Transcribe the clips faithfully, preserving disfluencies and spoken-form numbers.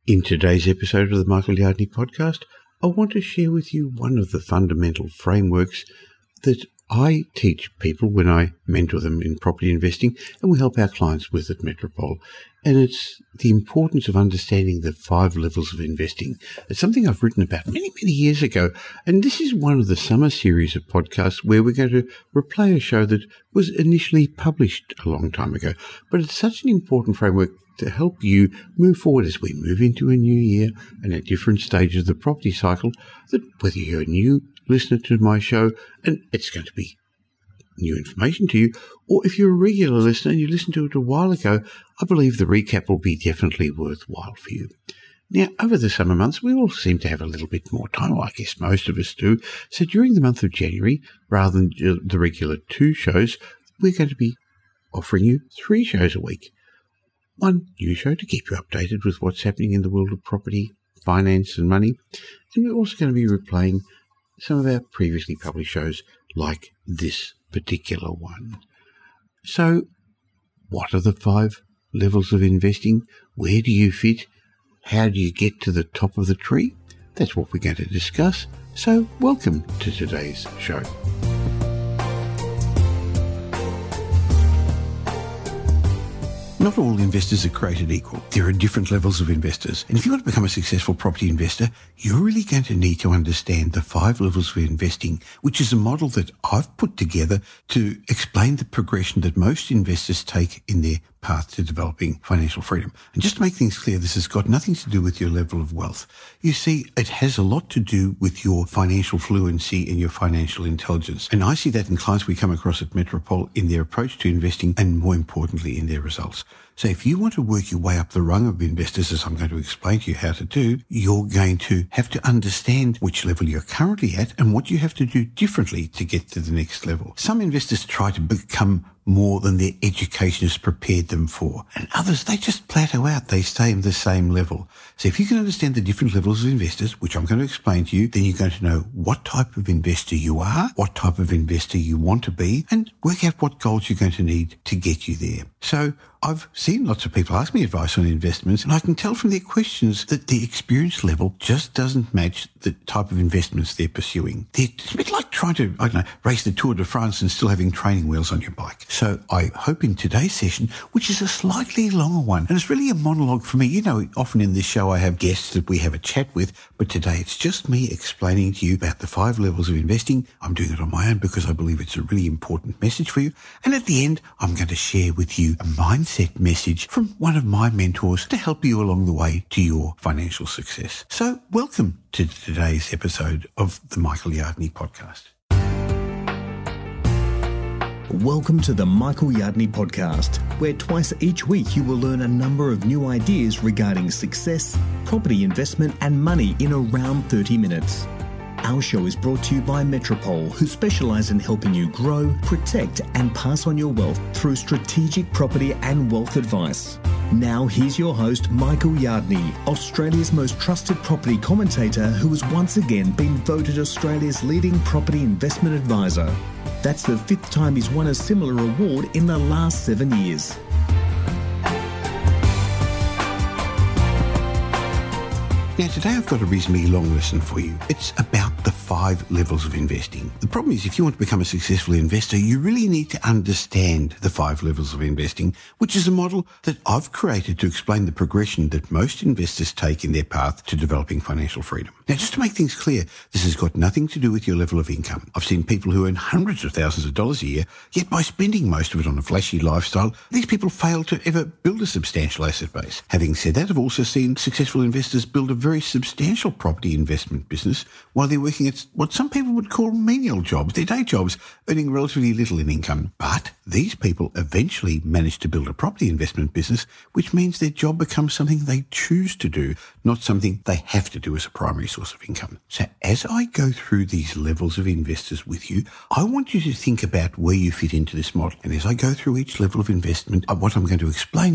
In today's episode of the Michael Yardney podcast, I want to share with you one of the fundamental frameworks that I teach people when I mentor them in property investing, and we help our clients with at Metropole. And it's the importance of understanding the five levels of investing. It's something I've written about many, many years ago. And this is one of the summer series of podcasts where we're going to replay a show that was initially published a long time ago. But it's such an important framework to help you move forward as we move into a new year and at different stages of the property cycle, that whether you're a new listener to my show and it's going to be new information to you, or if you're a regular listener and you listened to it a while ago, I believe the recap will be definitely worthwhile for you. Now, over the summer months, we all seem to have a little bit more time. Well, I guess most of us do. So during the month of January, rather than the regular two shows, we're going to be offering you three shows a week. One new show to keep you updated with what's happening in the world of property, finance and money. And we're also going to be replaying some of our previously published shows like this particular one. So, what are the five levels of investing? Where do you fit? How do you get to the top of the tree? That's what we're going to discuss. So, welcome to today's show. Not all investors are created equal. There are different levels of investors. And if you want to become a successful property investor, you're really going to need to understand the five levels of investing, which is a model that I've put together to explain the progression that most investors take in their path to developing financial freedom. And just to make things clear, this has got nothing to do with your level of wealth. You see, it has a lot to do with your financial fluency and your financial intelligence. And I see that in clients we come across at Metropole in their approach to investing and, more importantly, in their results. So if you want to work your way up the rung of investors, as I'm going to explain to you how to do, you're going to have to understand which level you're currently at and what you have to do differently to get to the next level. Some investors try to become more than their education has prepared them for. And others, they just plateau out. They stay in the same level. So if you can understand the different levels of investors, which I'm going to explain to you, then you're going to know what type of investor you are, what type of investor you want to be, and work out what goals you're going to need to get you there. So I've seen lots of people ask me advice on investments, and I can tell from their questions that the experience level just doesn't match the type of investments they're pursuing. They're, it's a bit like trying to, I don't know, race the Tour de France and still having training wheels on your bike. So I hope in today's session, which is a slightly longer one, and it's really a monologue for me. You know, often in this show I have guests that we have a chat with, but today it's just me explaining to you about the five levels of investing. I'm doing it on my own because I believe it's a really important message for you. And at the end, I'm going to share with you a mindset message from one of my mentors to help you along the way to your financial success. So welcome to today's episode of the Michael Yardney podcast. Welcome to the Michael Yardney podcast, where twice each week you will learn a number of new ideas regarding success, property investment and money in around thirty minutes. Our show is brought to you by Metropole, who specialise in helping you grow, protect and pass on your wealth through strategic property and wealth advice. Now here's your host, Michael Yardney, Australia's most trusted property commentator, who has once again been voted Australia's leading property investment advisor. That's the fifth time he's won a similar award in the last seven years. Now, today I've got a reasonably long lesson for you. It's about the five levels of investing. The problem is, if you want to become a successful investor, you really need to understand the five levels of investing, which is a model that I've created to explain the progression that most investors take in their path to developing financial freedom. Now, just to make things clear, this has got nothing to do with your level of income. I've seen people who earn hundreds of thousands of dollars a year, yet by spending most of it on a flashy lifestyle, these people fail to ever build a substantial asset base. Having said that, I've also seen successful investors build a very substantial property investment business while they're working at what some people would call menial jobs, their day jobs, earning relatively little in income. But these people eventually manage to build a property investment business, which means their job becomes something they choose to do, not something they have to do as a primary source of income. So as I go through these levels of investors with you, I want you to think about where you fit into this model. And as I go through each level of investment, what I'm going to explain is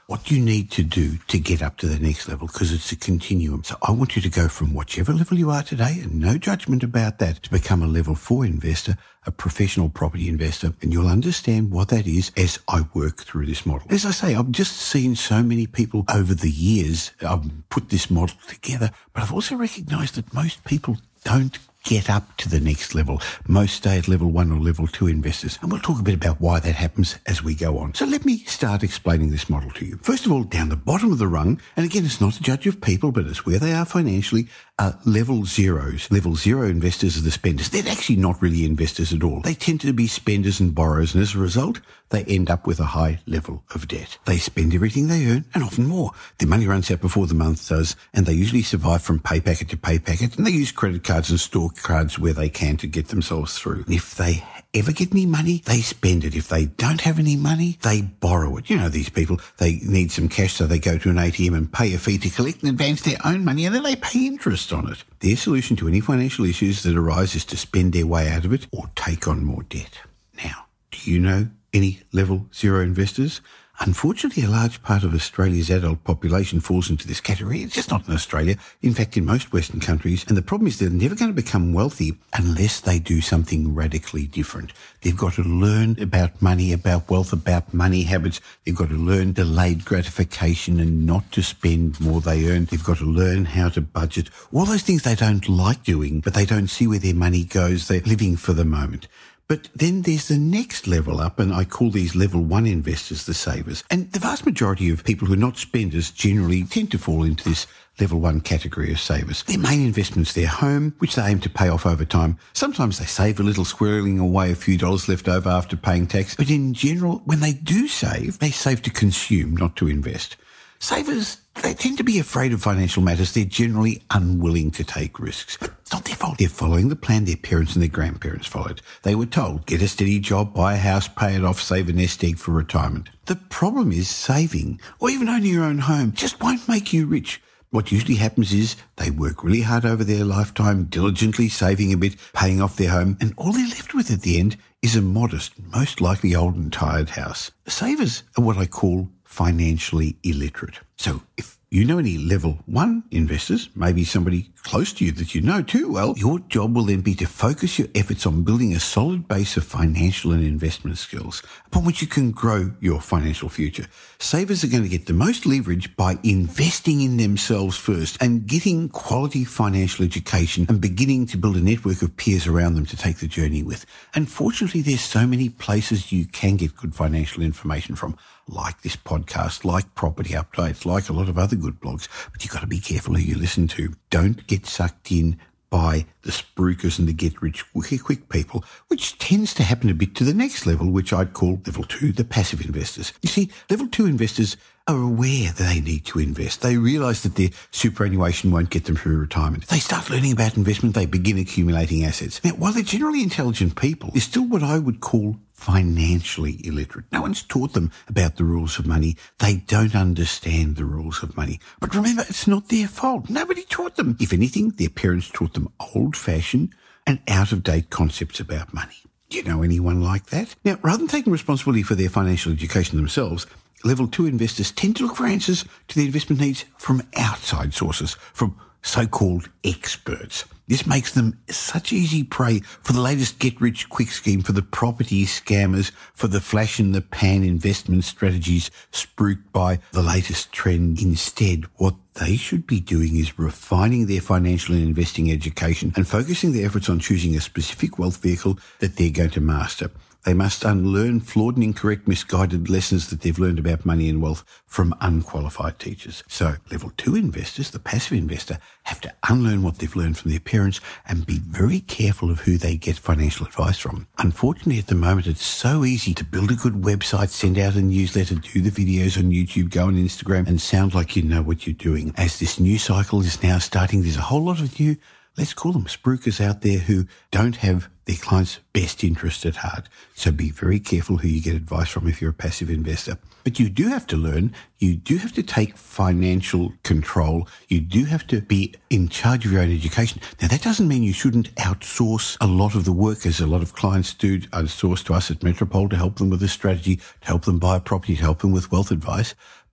what you need to do to get up to the next level, because it's a continuum. So I want you to go from whichever level you are today, and no judgment about that, to become a level four investor, a professional property investor, and you'll understand what that is as I work through this model. As I say, I've just seen so many people over the years um, put this model together, but I've also recognised that most people don't get up to the next level. Most stay at level one or level two investors. And we'll talk a bit about why that happens as we go on. So let me start explaining this model to you. First of all, down the bottom of the rung, and again, it's not a judge of people, but it's where they are financially, are level zeros. Level zero investors are the spenders. They're actually not really investors at all. They tend to be spenders and borrowers, and as a result, they end up with a high level of debt. They spend everything they earn, and often more. Their money runs out before the month does, and they usually survive from pay packet to pay packet, and they use credit cards and store cards where they can to get themselves through. And if they ever get any money, they spend it. If they don't have any money, they borrow it. You know these people, they need some cash, so they go to an A T M and pay a fee to collect and advance their own money, and then they pay interest on it. Their solution to any financial issues that arise is to spend their way out of it or take on more debt. Now, do you know any level zero investors? Unfortunately, a large part of Australia's adult population falls into this category. It's just not in Australia. In fact, in most Western countries. And the problem is they're never going to become wealthy unless they do something radically different. They've got to learn about money, about wealth, about money habits. They've got to learn delayed gratification and not to spend more they earn. They've got to learn how to budget. All those things they don't like doing, but they don't see where their money goes. They're living for the moment. But then there's the next level up, and I call these level one investors the savers. And the vast majority of people who are not spenders generally tend to fall into this level one category of savers. Their main investment's their home, which they aim to pay off over time. Sometimes they save a little, squirreling away a few dollars left over after paying tax. But in general, when they do save, they save to consume, not to invest. Savers, they tend to be afraid of financial matters. They're generally unwilling to take risks. But it's not their fault. They're following the plan their parents and their grandparents followed. They were told, get a steady job, buy a house, pay it off, save a nest egg for retirement. The problem is saving, or even owning your own home, just won't make you rich. What usually happens is they work really hard over their lifetime, diligently saving a bit, paying off their home, and all they're left with at the end is a modest, most likely old and tired house. Savers are what I call financially illiterate. So if you know any level one investors, maybe somebody close to you that you know too well, your job will then be to focus your efforts on building a solid base of financial and investment skills upon which you can grow your financial future. Savers are going to get the most leverage by investing in themselves first and getting quality financial education and beginning to build a network of peers around them to take the journey with. Unfortunately, there's so many places you can get good financial information from, like this podcast, like Property Updates, like a lot of other good blogs, but you've got to be careful who you listen to. Don't get sucked in by the spruikers and the get-rich-quick people, which tends to happen a bit to the next level, which I'd call level two, the passive investors. You see, level two investors are aware that they need to invest. They realise that their superannuation won't get them through retirement. They start learning about investment, they begin accumulating assets. Now, while they're generally intelligent people, they're still what I would call financially illiterate. No one's taught them about the rules of money. They don't understand the rules of money. But remember, it's not their fault. Nobody taught them. If anything, their parents taught them old-fashioned and out-of-date concepts about money. Do you know anyone like that? Now, rather than taking responsibility for their financial education themselves, level two investors tend to look for answers to their investment needs from outside sources, from so-called experts. This makes them such easy prey for the latest get-rich-quick scheme, for the property scammers, for the flash-in-the-pan investment strategies spruiked by the latest trend. Instead, what they should be doing is refining their financial and investing education and focusing their efforts on choosing a specific wealth vehicle that they're going to master. They must unlearn flawed and incorrect misguided lessons that they've learned about money and wealth from unqualified teachers. So level two investors, the passive investor, have to unlearn what they've learned from their parents and be very careful of who they get financial advice from. Unfortunately, at the moment, it's so easy to build a good website, send out a newsletter, do the videos on YouTube, go on Instagram, and sound like you know what you're doing. As this new cycle is now starting, there's a whole lot of new, let's call them spruikers out there who don't have their clients' best interest at heart. So be very careful who you get advice from if you're a passive investor. But you do have to learn, you do have to take financial control, you do have to be in charge of your own education. Now, that doesn't mean you shouldn't outsource a lot of the work, as a lot of clients do outsource to us at Metropole to help them with a strategy, to help them buy a property, to help them with wealth advice.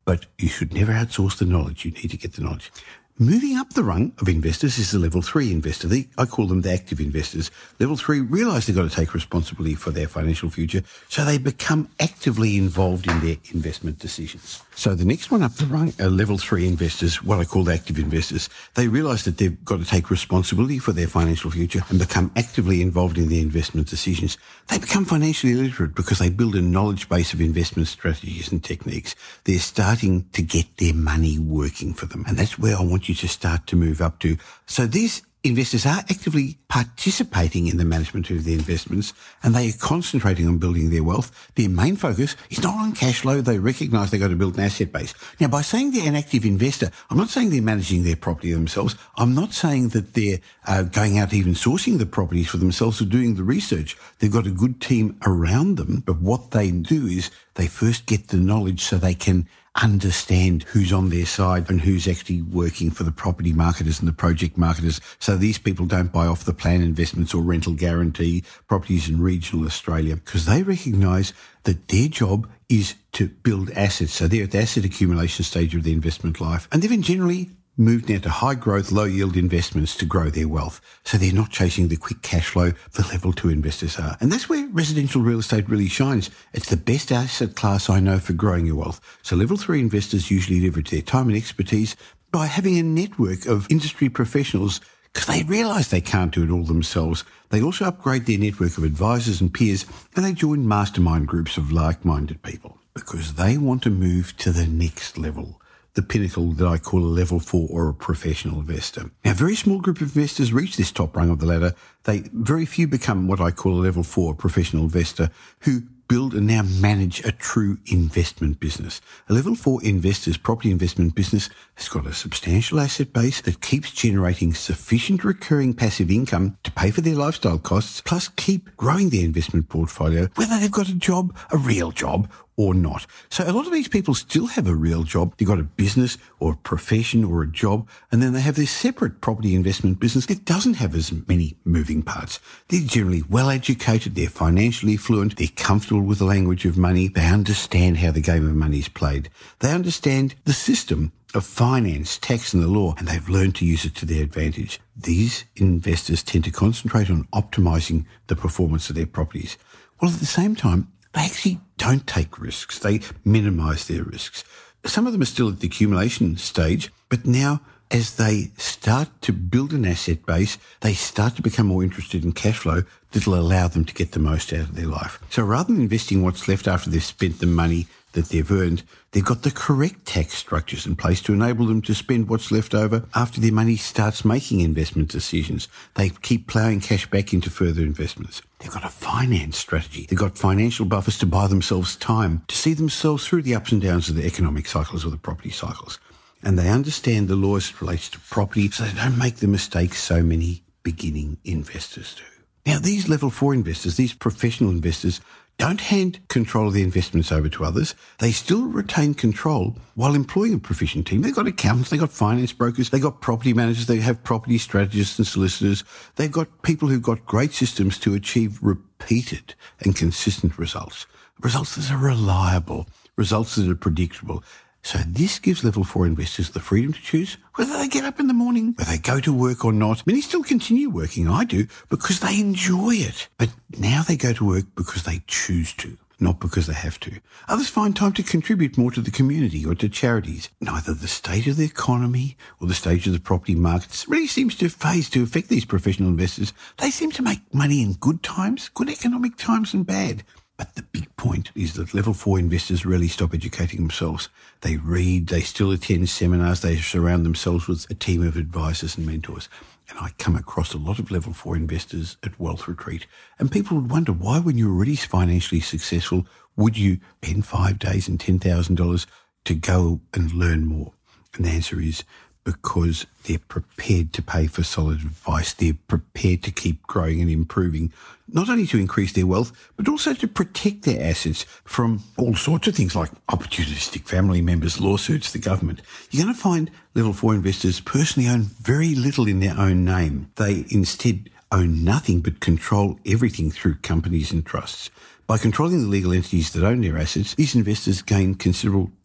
but you should never outsource the knowledge. You need to get the knowledge. Moving up the rung of investors is the level three investor. The, I call them the active investors. Level three realise they've got to take responsibility for their financial future, so they become actively involved in their investment decisions. So the next one up the rung are level three investors, what I call the active investors. They realise that they've got to take responsibility for their financial future and become actively involved in their investment decisions. They become financially literate because they build a knowledge base of investment strategies and techniques. They're starting to get their money working for them. And that's where I want you to start to move up to. So these investors are actively participating in the management of their investments, and they are concentrating on building their wealth. Their main focus is not on cash flow. They recognise they've got to build an asset base. Now, by saying they're an active investor, I'm not saying they're managing their property themselves. I'm not saying that they're uh, going out even sourcing the properties for themselves or doing the research. They've got a good team around them, but what they do is they first get the knowledge so they can understand who's on their side and who's actually working for the property marketers and the project marketers. So these people don't buy off the plan investments or rental guarantee properties in regional Australia, because they recognise that their job is to build assets. So they're at the asset accumulation stage of the investment life, and they've generally moved now to high growth, low yield investments to grow their wealth. So they're not chasing the quick cash flow the level two investors are. And that's where residential real estate really shines. It's the best asset class I know for growing your wealth. So level three investors usually leverage their time and expertise by having a network of industry professionals, because they realise they can't do it all themselves. They also upgrade their network of advisors and peers, and they join mastermind groups of like-minded people because they want to move to the next level, the pinnacle that I call a level four or a professional investor. Now, a very small group of investors reach this top rung of the ladder. They very few become what I call a level four professional investor who build and now manage a true investment business. A level four investor's property investment business has got a substantial asset base that keeps generating sufficient recurring passive income to pay for their lifestyle costs, plus keep growing their investment portfolio, whether they've got a job, a real job, or not. So a lot of these people still have a real job. They've got a business or a profession or a job, and then they have this separate property investment business that doesn't have as many moving parts. They're generally well educated, they're financially fluent, they're comfortable with the language of money, they understand how the game of money is played. They understand the system of finance, tax and the law, and they've learned to use it to their advantage. These investors tend to concentrate on optimising the performance of their properties, while at the same time, they actually don't take risks. They minimise their risks. Some of them are still at the accumulation stage, but now as they start to build an asset base, they start to become more interested in cash flow that will allow them to get the most out of their life. So rather than investing what's left after they've spent the money that they've earned, they've got the correct tax structures in place to enable them to spend what's left over after their money starts making investment decisions. They keep ploughing cash back into further investments. They've got a finance strategy. They've got financial buffers to buy themselves time, to see themselves through the ups and downs of the economic cycles or the property cycles. And they understand the laws as it relates to property, so they don't make the mistakes so many beginning investors do. Now, these level four investors, these professional investors, don't hand control of their investments over to others. They still retain control while employing a proficient team. They've got accountants, they've got finance brokers, they've got property managers, they have property strategists and solicitors. They've got people who've got great systems to achieve repeated and consistent results. Results that are reliable, results that are predictable. So this gives level four investors the freedom to choose whether they get up in the morning, whether they go to work or not. Many still continue working, I do, because they enjoy it. But now they go to work because they choose to, not because they have to. Others find time to contribute more to the community or to charities. Neither the state of the economy or the stage of the property markets really seems to phase to affect these professional investors. They seem to make money in good times, good economic times and bad. But the big point is that level four investors rarely stop educating themselves. They read, they still attend seminars, they surround themselves with a team of advisors and mentors. And I come across a lot of level four investors at Wealth Retreat. And people would wonder why, when you're already financially successful, would you spend five days and ten thousand dollars to go and learn more? And the answer is because they're prepared to pay for solid advice. They're prepared to keep growing and improving, not only to increase their wealth, but also to protect their assets from all sorts of things like opportunistic family members, lawsuits, the government. You're going to find level four investors personally own very little in their own name. They instead own nothing but control everything through companies and trusts. By controlling the legal entities that own their assets, these investors gain considerable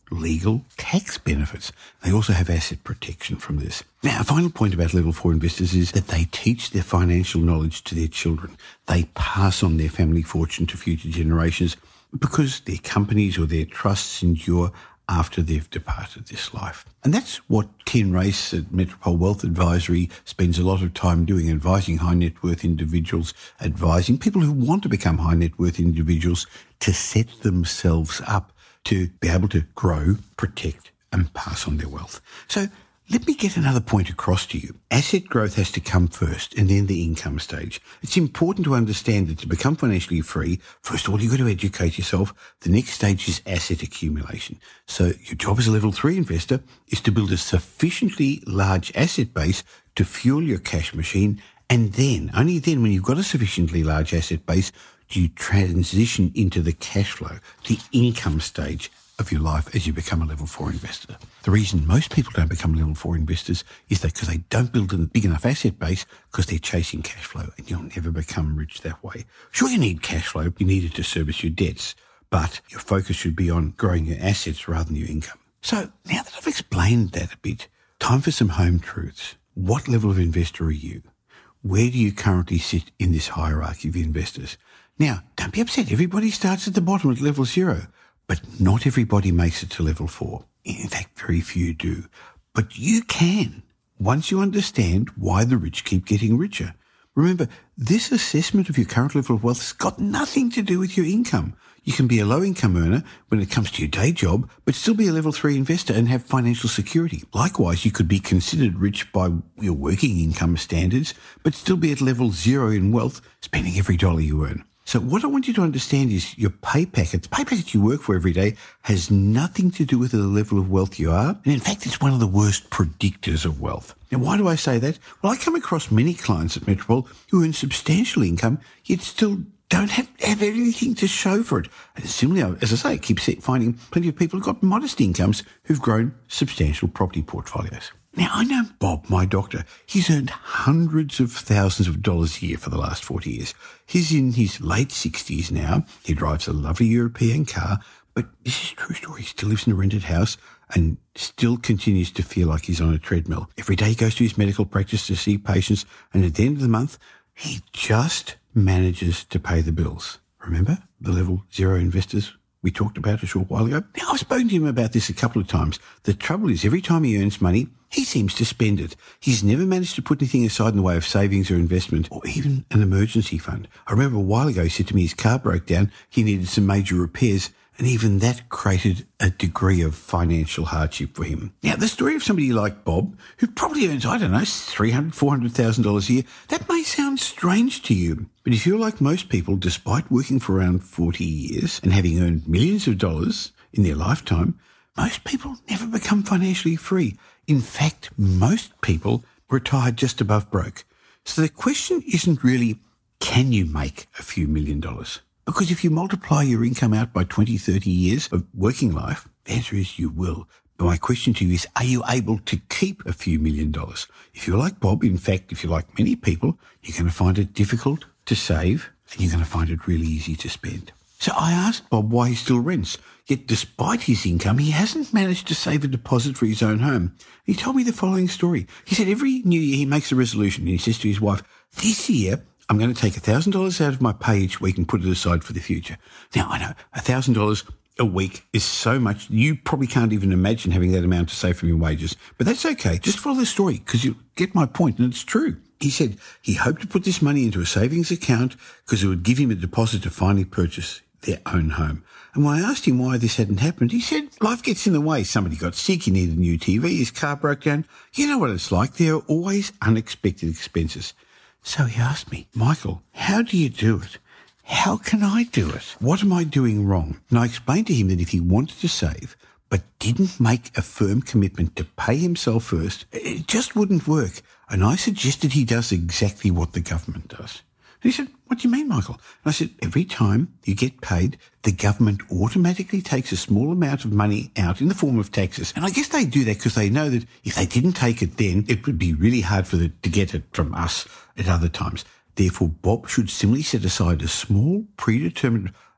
legal tax benefits. They also have asset protection from this. Now, a final point about level four investors is that they teach their financial knowledge to their children. They pass on their family fortune to future generations because their companies or their trusts endure after they've departed this life. And that's what Ken Race at Metropole Wealth Advisory spends a lot of time doing, advising high net worth individuals, advising people who want to become high net worth individuals to set themselves up to be able to grow, protect and pass on their wealth. So let me get another point across to you. Asset growth has to come first and then the income stage. It's important to understand that to become financially free, first of all, you've got to educate yourself. The next stage is asset accumulation. So your job as a level three investor is to build a sufficiently large asset base to fuel your cash machine. And then, only then, when you've got a sufficiently large asset base, do you transition into the cash flow, the income stage of your life as you become a level four investor. The reason most people don't become level four investors is that because they don't build a big enough asset base because they're chasing cash flow, and you'll never become rich that way. Sure, you need cash flow. You need it to service your debts, but your focus should be on growing your assets rather than your income. So now that I've explained that a bit, time for some home truths. What level of investor are you? Where do you currently sit in this hierarchy of investors? Now, don't be upset. Everybody starts at the bottom at level zero. But not everybody makes it to level four. In fact, very few do. But you can, once you understand why the rich keep getting richer. Remember, this assessment of your current level of wealth has got nothing to do with your income. You can be a low-income earner when it comes to your day job, but still be a level three investor and have financial security. Likewise, you could be considered rich by your working income standards, but still be at level zero in wealth, spending every dollar you earn. So what I want you to understand is your pay packet, the pay packet you work for every day, has nothing to do with the level of wealth you are. And in fact, it's one of the worst predictors of wealth. Now, why do I say that? Well, I come across many clients at Metropole who earn substantial income, yet still don't have, have anything to show for it. And similarly, as I say, I keep finding plenty of people who've got modest incomes who've grown substantial property portfolios. Now, I know Bob, my doctor. He's earned hundreds of thousands of dollars a year for the last forty years. He's in his late sixties now. He drives a lovely European car, but this is a true story. He still lives in a rented house and still continues to feel like he's on a treadmill. Every day he goes to his medical practice to see patients, and at the end of the month, he just manages to pay the bills. Remember the level zero investors we talked about a short while ago? Now, I've spoken to him about this a couple of times. The trouble is, every time he earns money, he seems to spend it. He's never managed to put anything aside in the way of savings or investment or even an emergency fund. I remember a while ago he said to me his car broke down, he needed some major repairs, and even that created a degree of financial hardship for him. Now, the story of somebody like Bob, who probably earns, I don't know, three hundred thousand dollars, four hundred thousand dollars a year, that may sound strange to you. But if you're like most people, despite working for around forty years and having earned millions of dollars in their lifetime, most people never become financially free. In fact, most people retire just above broke. So the question isn't really, can you make a few million dollars? Because if you multiply your income out by twenty, thirty years of working life, the answer is you will. But my question to you is, are you able to keep a few million dollars? If you're like Bob, in fact, if you're like many people, you're going to find it difficult to save and you're going to find it really easy to spend. So I asked Bob why he still rents. Yet despite his income, he hasn't managed to save a deposit for his own home. He told me the following story. He said every new year he makes a resolution and he says to his wife, this year I'm going to take one thousand dollars out of my pay each week and put it aside for the future. Now, I know one thousand dollars a week is so much, you probably can't even imagine having that amount to save from your wages. But that's okay. Just follow the story because you get my point, and it's true. He said he hoped to put this money into a savings account because it would give him a deposit to finally purchase their own home. And when I asked him why this hadn't happened, he said life gets in the way. Somebody got sick, he needed a new T V, his car broke down. You know what it's like. There are always unexpected expenses. So he asked me, Michael, how do you do it? How can I do it? What am I doing wrong? And I explained to him that if he wanted to save but didn't make a firm commitment to pay himself first, it just wouldn't work. And I suggested he does exactly what the government does. And he said, what do you mean, Michael? And I said, every time you get paid, the government automatically takes a small amount of money out in the form of taxes. And I guess they do that because they know that if they didn't take it then, it would be really hard for them to get it from us at other times. Therefore, Bob should similarly set aside a small, predetermined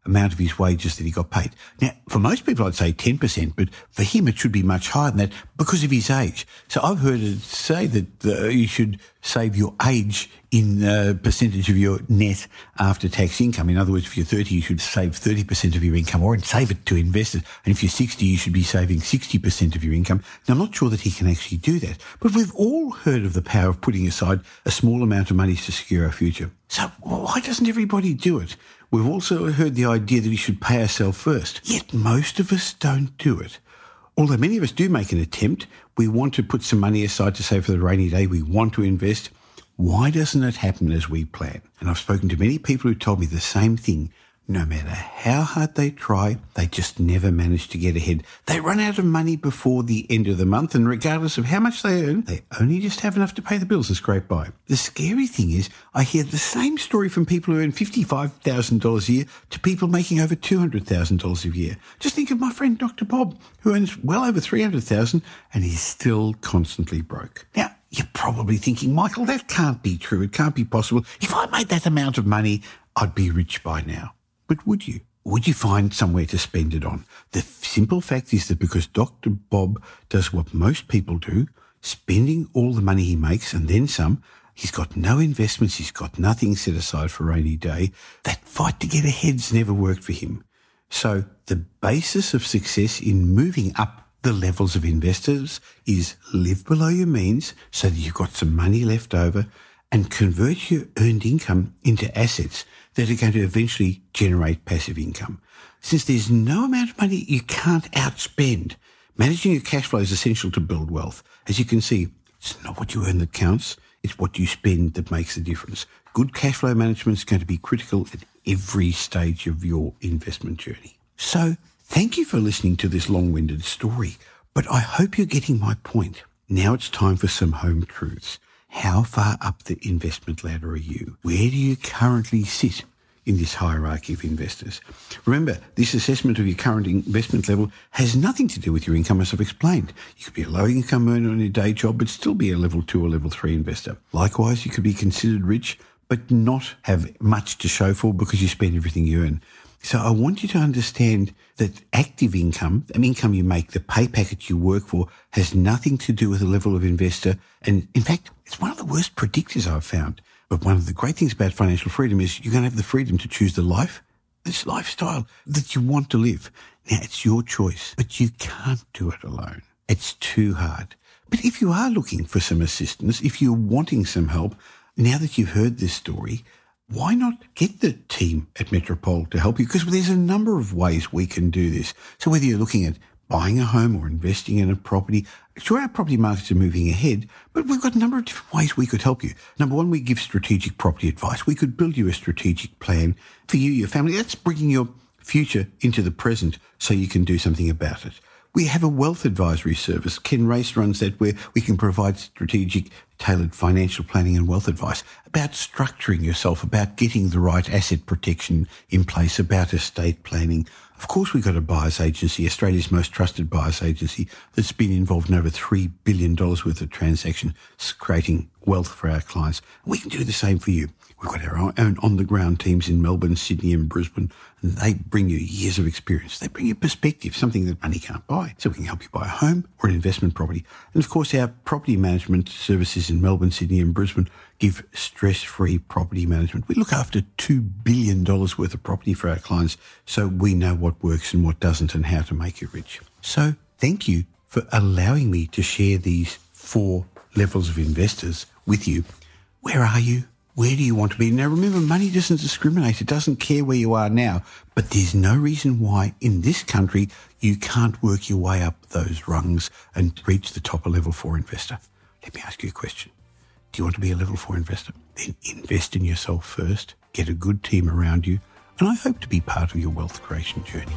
amount of his wages that he got paid. Now, for most people, I'd say ten percent, but for him, it should be much higher than that because of his age. So I've heard it say that uh, you should save your age in uh, percentage of your net after-tax income. In other words, if you're thirty, you should save thirty percent of your income or save it to invest it. And if you're sixty, you should be saving sixty percent of your income. Now, I'm not sure that he can actually do that, but we've all heard of the power of putting aside a small amount of money to secure our future. So why doesn't everybody do it? We've also heard the idea that we should pay ourselves first, yet most of us don't do it. Although many of us do make an attempt, we want to put some money aside to save for the rainy day, we want to invest. Why doesn't it happen as we plan? And I've spoken to many people who told me the same thing. No matter how hard they try, they just never manage to get ahead. They run out of money before the end of the month, and regardless of how much they earn, they only just have enough to pay the bills and scrape by. The scary thing is, I hear the same story from people who earn fifty-five thousand dollars a year to people making over two hundred thousand dollars a year. Just think of my friend Doctor Bob, who earns well over three hundred thousand dollars, and he's still constantly broke. Now, you're probably thinking, Michael, that can't be true. It can't be possible. If I made that amount of money, I'd be rich by now. But would you? Would you find somewhere to spend it on? The simple fact is that because Doctor Bob does what most people do, spending all the money he makes and then some, he's got no investments, he's got nothing set aside for a rainy day. That fight to get ahead's never worked for him. So the basis of success in moving up the levels of investors is live below your means so that you've got some money left over and convert your earned income into assets that are going to eventually generate passive income. Since there's no amount of money you can't outspend, managing your cash flow is essential to build wealth. As you can see, it's not what you earn that counts, it's what you spend that makes the difference. Good cash flow management is going to be critical at every stage of your investment journey. So, thank you for listening to this long-winded story, but I hope you're getting my point. Now it's time for some home truths. How far up the investment ladder are you? Where do you currently sit in this hierarchy of investors? Remember, this assessment of your current investment level has nothing to do with your income, as I've explained. You could be a low-income earner on your day job, but still be a level two or level three investor. Likewise, you could be considered rich, but not have much to show for because you spend everything you earn. So I want you to understand that active income, the income you make, the pay packet you work for, has nothing to do with the level of investor. And in fact, it's one of the worst predictors I've found. But one of the great things about financial freedom is you're going to have the freedom to choose the life, this lifestyle that you want to live. Now, it's your choice, but you can't do it alone. It's too hard. But if you are looking for some assistance, if you're wanting some help, now that you've heard this story, why not get the team at Metropole to help you? Because there's a number of ways we can do this. So whether you're looking at buying a home or investing in a property, sure, our property markets are moving ahead, but we've got a number of different ways we could help you. Number one, we give strategic property advice. We could build you a strategic plan for you, your family. That's bringing your future into the present so you can do something about it. We have a wealth advisory service. Ken Race runs that, where we can provide strategic, tailored financial planning and wealth advice about structuring yourself, about getting the right asset protection in place, about estate planning. Of course, we've got a buyer's agency, Australia's most trusted buyer's agency, that's been involved in over three billion dollars worth of transactions, creating wealth for our clients. We can do the same for you. We've got our own on-the-ground teams in Melbourne, Sydney and Brisbane, and they bring you years of experience. They bring you perspective, something that money can't buy. So we can help you buy a home or an investment property. And of course, our property management services in Melbourne, Sydney and Brisbane give stress-free property management. We look after two billion dollars worth of property for our clients, so we know what works and what doesn't and how to make you rich. So thank you for allowing me to share these four levels of investors with you. Where are you? Where do you want to be? Now, remember, money doesn't discriminate. It doesn't care where you are now. But there's no reason why in this country you can't work your way up those rungs and reach the top of level four investor. Let me ask you a question. Do you want to be a level four investor? Then invest in yourself first. Get a good team around you. And I hope to be part of your wealth creation journey.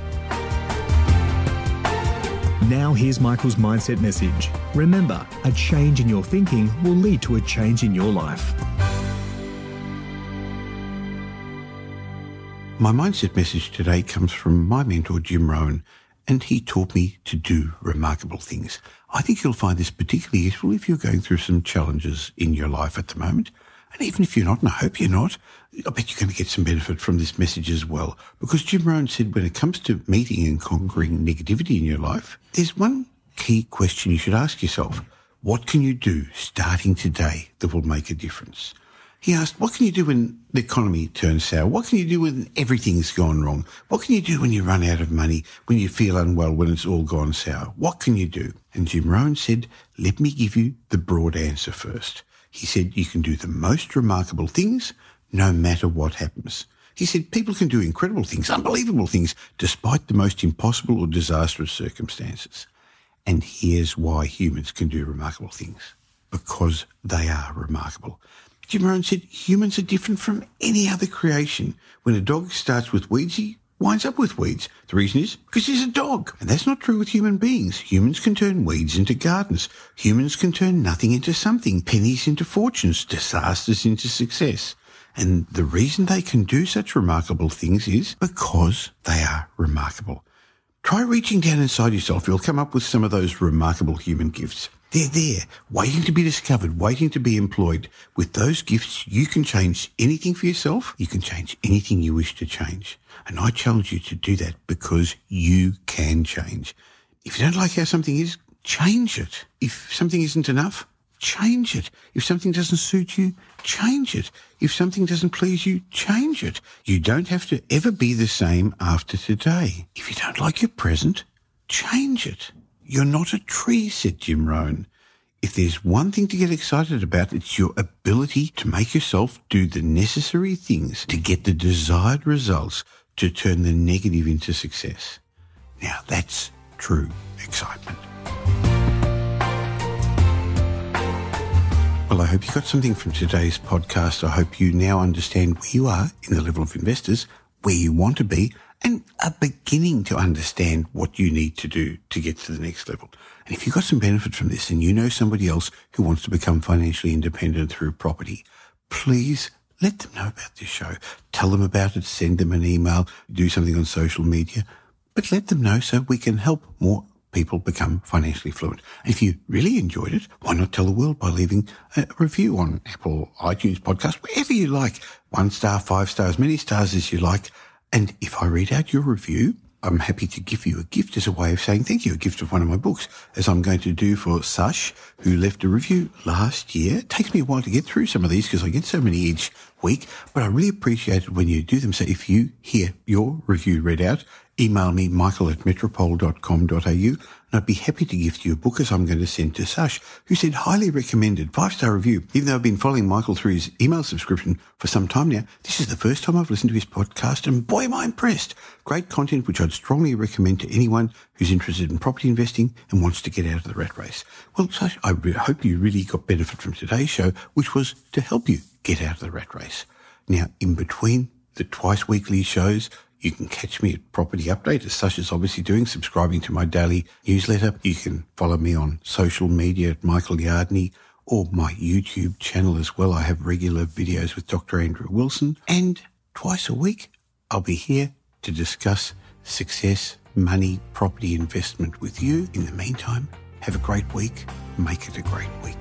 Now here's Michael's mindset message. Remember, a change in your thinking will lead to a change in your life. My mindset message today comes from my mentor, Jim Rohn, and he taught me to do remarkable things. I think you'll find this particularly useful if you're going through some challenges in your life at the moment, And even if you're not, and I hope you're not, I bet you're going to get some benefit from this message as well. Because Jim Rohn said when it comes to meeting and conquering negativity in your life, there's one key question you should ask yourself. What can you do starting today that will make a difference? He asked, what can you do when the economy turns sour? What can you do when everything's gone wrong? What can you do when you run out of money, when you feel unwell, when it's all gone sour? What can you do? And Jim Rohn said, let me give you the broad answer first. He said, you can do the most remarkable things no matter what happens. He said, people can do incredible things, unbelievable things, despite the most impossible or disastrous circumstances. And here's why humans can do remarkable things. Because they are remarkable. Jim Rohn said humans are different from any other creation. When a dog starts with weeds, he winds up with weeds. The reason is because he's a dog. And that's not true with human beings. Humans can turn weeds into gardens. Humans can turn nothing into something, pennies into fortunes, disasters into success. And the reason they can do such remarkable things is because they are remarkable. Try reaching down inside yourself. You'll come up with some of those remarkable human gifts. They're there, waiting to be discovered, waiting to be employed. With those gifts, you can change anything for yourself. You can change anything you wish to change. And I challenge you to do that because you can change. If you don't like how something is, change it. If something isn't enough, change it. If something doesn't suit you, change it. If something doesn't please you, change it. You don't have to ever be the same after today. If you don't like your present, change it. You're not a tree, said Jim Rohn. If there's one thing to get excited about, it's your ability to make yourself do the necessary things to get the desired results to turn the negative into success. Now that's true excitement. Well, I hope you got something from today's podcast. I hope you now understand where you are in the level of investors, where you want to be, and are beginning to understand what you need to do to get to the next level. And if you got some benefit from this and you know somebody else who wants to become financially independent through property, please let them know about this show. Tell them about it, send them an email, do something on social media, but let them know so we can help more people become financially fluent. And if you really enjoyed it, why not tell the world by leaving a review on Apple, iTunes, podcast, wherever you like. One star, five stars, as many stars as you like. And if I read out your review, I'm happy to give you a gift as a way of saying thank you, a gift of one of my books, as I'm going to do for Sash, who left a review last year. It takes me a while to get through some of these because I get so many each week, but I really appreciate it when you do them. So if you hear your review read out, email me, michael at metropole dot com dot a u, and I'd be happy to gift you a book as I'm going to send to Sash, who said highly recommended, five-star review. Even though I've been following Michael through his email subscription for some time now, this is the first time I've listened to his podcast, and boy, am I impressed. Great content, which I'd strongly recommend to anyone who's interested in property investing and wants to get out of the rat race. Well, Sash, I re- hope you really got benefit from today's show, which was to help you get out of the rat race. Now, in between the twice weekly shows, you can catch me at Property Update, as Sash is obviously doing, subscribing to my daily newsletter. You can follow me on social media at Michael Yardney or my YouTube channel as well. I have regular videos with Doctor Andrew Wilson. And twice a week, I'll be here to discuss success, money, property investment with you. In the meantime, have a great week. Make it a great week.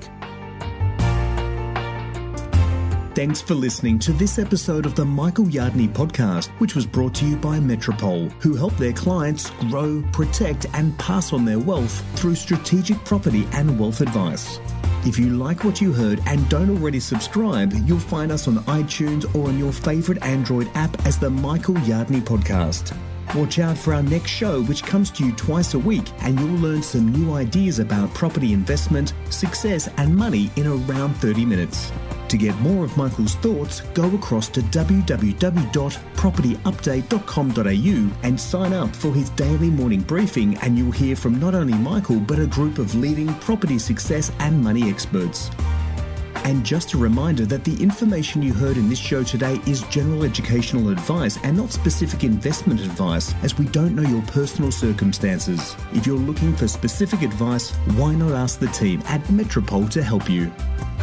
Thanks for listening to this episode of the Michael Yardney podcast, which was brought to you by Metropole, who help their clients grow, protect, and pass on their wealth through strategic property and wealth advice. If you like what you heard and don't already subscribe, you'll find us on iTunes or on your favourite Android app as the Michael Yardney podcast. Watch out for our next show, which comes to you twice a week, and you'll learn some new ideas about property investment, success, and money in around thirty minutes. To get more of Michael's thoughts, go across to w w w dot property update dot com dot a u and sign up for his daily morning briefing, and you'll hear from not only Michael, but a group of leading property success and money experts. And just a reminder that the information you heard in this show today is general educational advice and not specific investment advice, as we don't know your personal circumstances. If you're looking for specific advice, why not ask the team at Metropole to help you?